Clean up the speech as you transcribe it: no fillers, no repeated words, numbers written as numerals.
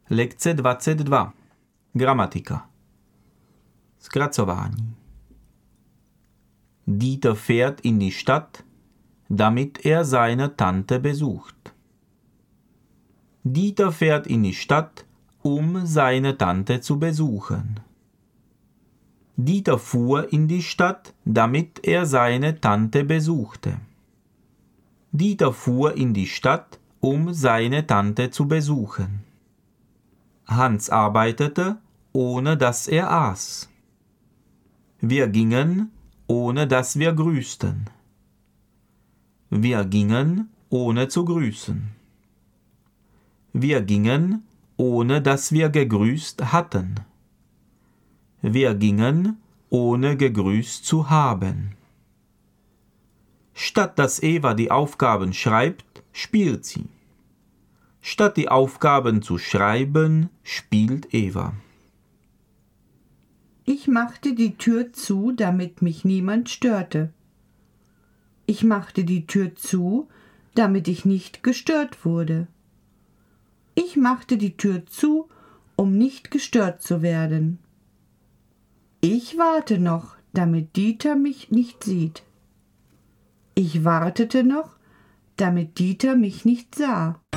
Lekce 22. Gramatika. Skracování. Dieter fährt in die Stadt, damit er seine Tante besucht. Dieter fährt in die Stadt, um seine Tante zu besuchen. Dieter fuhr in die Stadt, damit er seine Tante besuchte. Dieter fuhr in die Stadt, um seine Tante zu besuchen. Hans arbeitete, ohne dass er aß. Wir gingen, ohne dass wir grüßten. Wir gingen, ohne zu grüßen. Wir gingen, ohne dass wir gegrüßt hatten. Wir gingen, ohne gegrüßt zu haben. Statt dass Eva die Aufgaben schreibt, spielt sie. Statt die Aufgaben zu schreiben, spielt Eva. Ich machte die Tür zu, damit mich niemand störte. Ich machte die Tür zu, damit ich nicht gestört wurde. Ich machte die Tür zu, um nicht gestört zu werden. Ich warte noch, damit Dieter mich nicht sieht. Ich wartete noch, damit Dieter mich nicht sah.